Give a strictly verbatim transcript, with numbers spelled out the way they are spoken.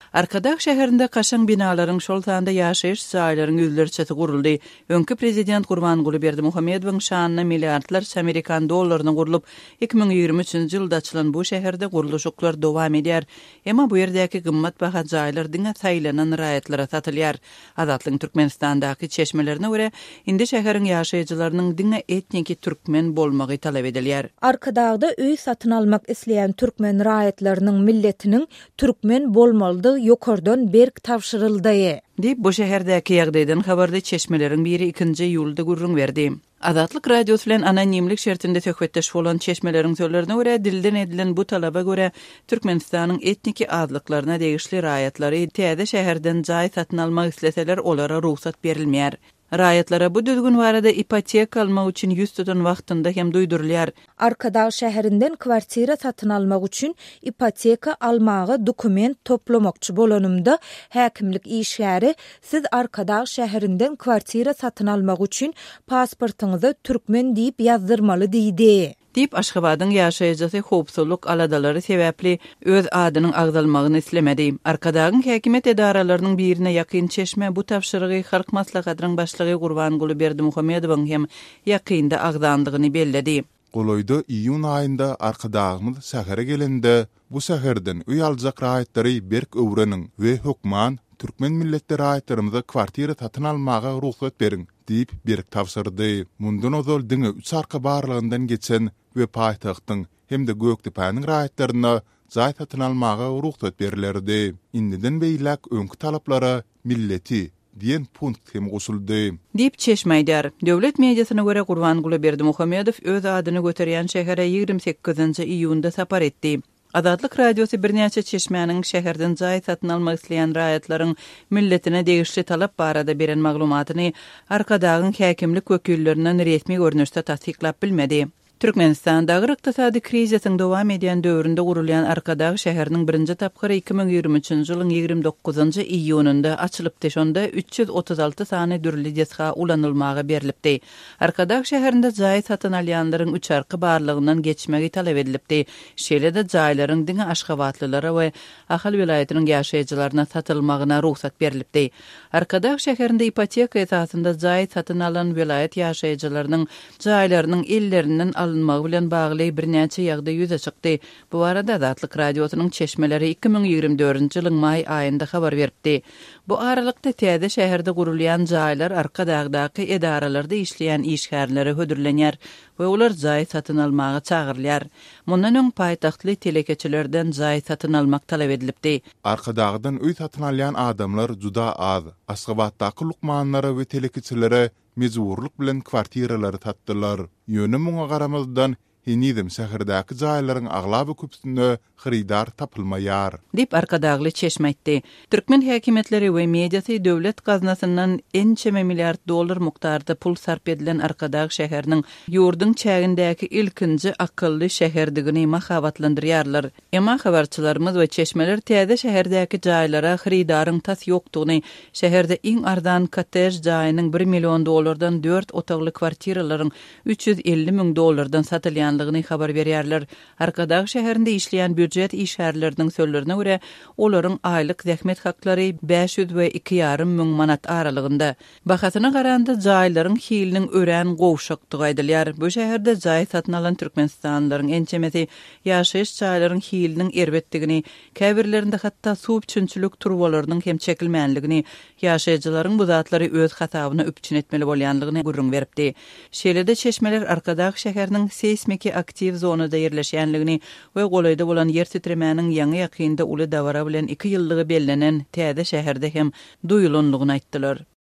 Arkadağ şäherinde kaşan binaların şol tanda ýaşaýyş saýlaryň ýüzlerçesi guruldy. Öňkü prezident Gurbanguly Berdimuhammedowyň şanyna milliardlar Amerikan dollaryny gurulup iki bin ýigirme üçünji ýylda açylan bu şäherde guruluşyklar dowam edýär. Emma bu ýerdäki gymmat baha jaýlar diňe taýlanan raýatlara satylýar. Azatlyň Türkmenistandaky çeşmelerine görä indi şäheriň ýaşaýjylarynyň diňe etniki türkmen bolmagy talap edilýär. Arkadağda öý satyn almak isleýän türkmen raýatlarynyň milletiniň türkmen bolmalydygy ýokardan berk tapşyryldy. Dip bu şäherdäki ýagdaýdan habarda çeşmeleriň biri ikinji ýylda gurrun berdi. Azatlyk radiosu bilen anonimlik şertinde töhbetdeş bolan çeşmeleriň sözlerine görä dilden edilen bu talaba görä Türkmenistanyň etniki azlyklaryna degişli raýatlary täze şäherden jaý satyn almak isleseler olara ruhsat berilmeýär. Raýatlara bu düzgün barada ipoteka almak üçin ýüz tutan wagtynda hem duýdurulýar. Arkadağ şäherinden kwartira satyn almak üçin ipoteka almagy dokument toplamakçy bolanymda häkimlik işgäri siz Arkadağ şäherinden kwartira satyn almak üçin pasportyňyza türkmen diýip ýazdyrmaly diýdi. Dip Aşgabatyň ýaşaýjysy howpsuzlyk aladalary sebäpli öz adynyň agdalmagyny islemedi. Arkadagyň häkimet edaralarynyň birine ýakyn çeşme bu tapşyrygy halk maslahatynyň başlygy Gurbanguly Berdimuhammedowyň hem ýakynda agdandygyny belledi. Goloyda iýun aýynda arkadagymyz sähere gelende bu säherden uý aljak raýatlary berk öwreniň we hökman türkmen milletleri raýatlarymyza kwartira satyn almaga ruhsat beriň diýip berk tapşyrdy. Mundan ozal diňe üç arka barlygyndan geçen we paýtagtyň hem de Gökdepanyň raýatlaryna jaý satyn almaga ruhsat berilerdi. Indiden beýlek öňkü talaplara milleti diyen punkt hem gosuldy. Dip çeşmeýdär. Döwlet mediasyna görä Gurbanguly Berdimuhammedow öz adyny göterýän şähere ýigirme sekizinji iýunda sapar etdi. Azatlyk radiosu birnäçe çeşmäniň şäherden jaý satyn almak isleýän raýatlaryň milletine degişli talap barada beren maglumatyny Arkadagyň häkimlik wekillerinden resmi görnüşde tasdiklap bilmedi. Türkmenistandaky ykdysady krizisyň dowam edýän döwründe gurulýan Arkadağ şäheriniň birinji tapgyry iki bin ýigirme üçünji ýylyň ýigirme dokuzunji iýununda açylypdy. Şonda üç ýüz otuz alty sany dürli jesga ulanylmagy berilipdi. Arkadağ şäherinde jaý satyn alýanlaryň üç arky barlygyndan geçmegi talap edilipdi. Şeýle-de jaýlaryň diňe Aşgabatlylara we Ahal vilayatynyň ýaşaýjylaryna satylmagyna ruhsat berilipdi. Arkadağ şäherinde ipoteka esasynda jaý satyn alan vilayat ýaşaýjylarynyň jaýlarynyň ellerinden alınmagy bilen bagly birnäçe ýagdaý ýüze çykdy. Bu arada Azatlyk radiosynyň çeşmeleri iki bin ýigirme dördünji ýylyň may aýynda habar berdi. Bu aralykda täze şäherde gurulýan jaýlar Arkadagdaky edaralarda işleýän işgärlere hödürlenýär we olar jaý satyn almagy çagyrylýar. Mundan öň paýtahtly telekeçilerden jaý satyn almak talap edilipdi. Arkadagdan öý satyn alýan adamlar juda az. Aşgabatdaky lukmanlara we telekeçilere mezurluk bilen kwartiralary tatdylar. Ýöne muňa garamazdan henidim şäherdäki jaýlaryň aglaby köpsünde xridar tapylmaýar. Dip Arkadagly çeşmeýdi. Türkmen häkimetleri we mediasy döwlet gaznasyndan ençeme milliard dollar mukdarda pul sarp edilen Arkadağ şäheriniň ýurduň çägindäki ilkinji akylly şäherdigini mahabatlandyrýarlar. Emma habarçylarymyz we çeşmeler täze şäherdäki jaýlara xridaryň tas ýokdugyny, şäherde iň arzan kotej jaýynyň bir million dollardan dört otagly kwartiralaryň üç ýüz elli miň dollardan satylýanlygyny habar berýärler. Arkadağ şäherinde işleýän büdjet işgärleriniň sözlerine görä olaryň aýlyk zähmet haklary beş ýüz we iki ýarym miň manat aralygynda. Bahasyna garanda jaýlaryň hiliniň örän gowşakdygy aýdylýar. Bu şäherde jaý satyn alan Türkmenistanlylaryň ençemesi ýaşaýyş jaýlaryň hiliniň erbetdigini, käbirlerinde hatda suw üçinçilik turbalarynyň hem çekilmänligini, ýaşaýjylaryň bu zatlary öz hasabyna üpçün etmeli bolýanlygyny gurrun beripdi. Şeýle-de çeşmeler Arkadağ şäheriniň seismiki aktiv zonada ýerleşýänligini we golayda bolan yer titremäniň ýaňy ýakynda uly dawara bilen iki ýyllygy bellenen täze şäherde hem duýulanlygyny aýtdylar.